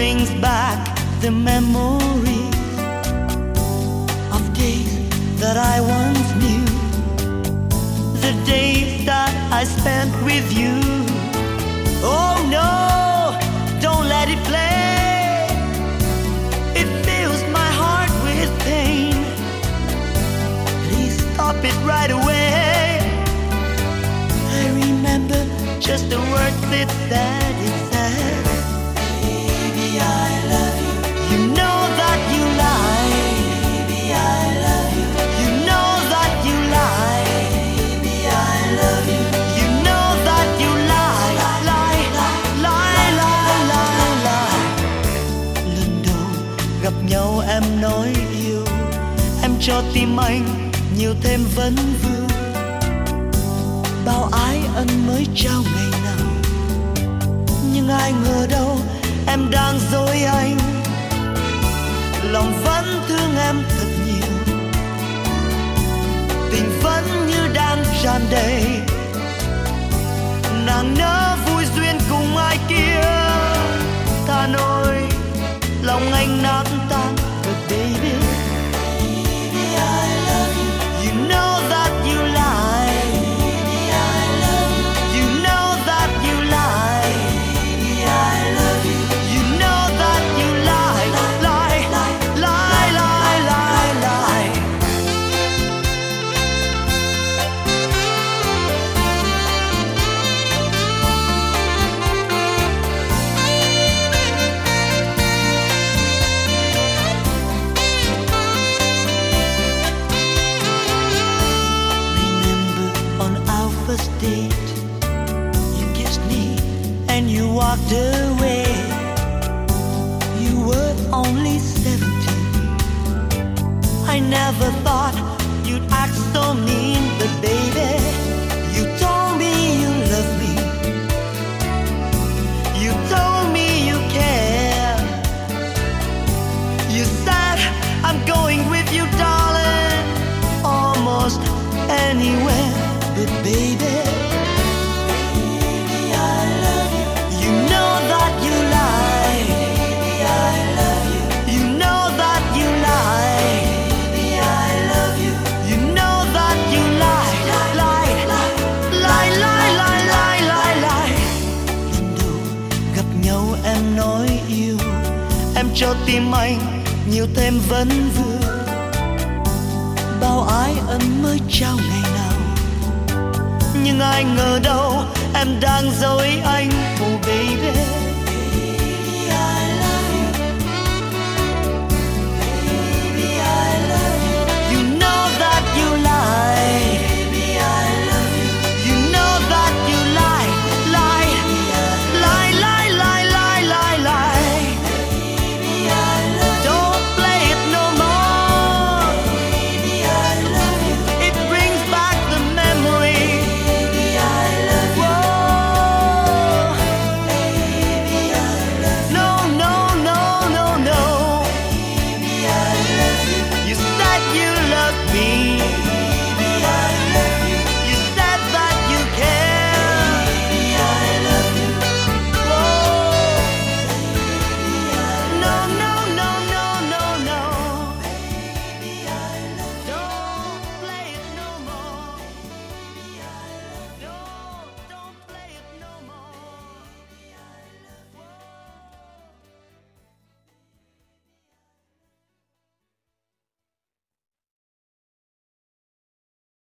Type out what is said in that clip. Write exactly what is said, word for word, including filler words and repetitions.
brings back the memories of days that I once knew, the days that I spent with you. Oh no, don't let it play. It fills my heart with pain. Please stop it right away. I remember just the words it said, it said, baby, I love you. You know that you lie. Baby, I love you. You know that you lie. Baby, I love you. You know that you lie, lie, lie, lie, lie, lie. Lần đầu gặp nhau em nói yêu, em cho tim anh nhiều thêm vấn vương. Bao ái ân mới trao ngày nào, nhưng ai ngờ đâu em đang dối anh. Lòng vẫn thương em thật nhiều, tình vẫn như đang tràn đầy. Nàng nỡ vui duyên cùng ai kia, ta nói lòng anh nát tan. But baby, baby, I love you. You know that you lie. Baby, I love you. You know that you lie. Baby, I love you. You know that you lie, lie, lie, lie, lie, lie, lie. First date, you kissed me and you walked away. You were only seventeen. I never thought you'd act so mean, but baby, you told me you love me. You told me you care. You said I'm going with you, darling, almost anywhere. But baby, baby, I love you. You know that you lie. Baby, I love you. You know that you lie. Baby, I love you. You know that you lie. Lie, lie, lie, lie, lie, lie, lie, lie. Lần đầu gặp nhau em nói yêu, em cho tim anh nhiều thêm vấn vương. Bao ái ân mới trao ngày nào, nhưng ai ngờ đâu em đang dối anh. Oh baby,